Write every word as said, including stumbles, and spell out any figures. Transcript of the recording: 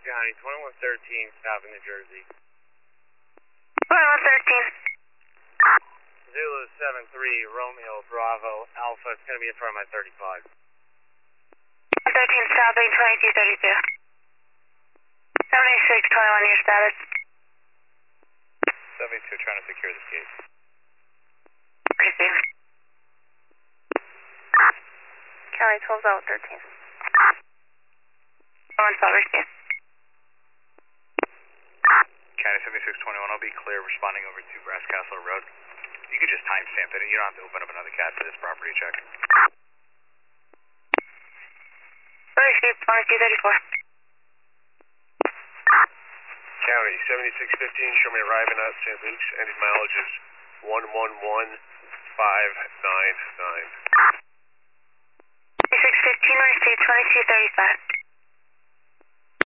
County, twenty-one thirteen, south of New Jersey. twenty-one thirteen. Zulu seven three, Romeo Bravo Alpha. It's going to be in front of my thirty-five. thirteen south, eight twenty-two thirty-two. seventy-six twenty-one, your status. seventy-two, trying to secure this gate. Receive. County twelve Bravo thirteen. one twelve, receive. County seventy-six twenty-one, I'll be clear responding over to Brass Castle Road. You can just timestamp it, and you don't have to open up another cat for this property check. Receive, twenty-two thirty-four. County seventy-six fifteen, show me arriving at Saint Luke's, ending mileage is one one one five nine nine. seventy-six fifteen, receive, twenty-two thirty-five.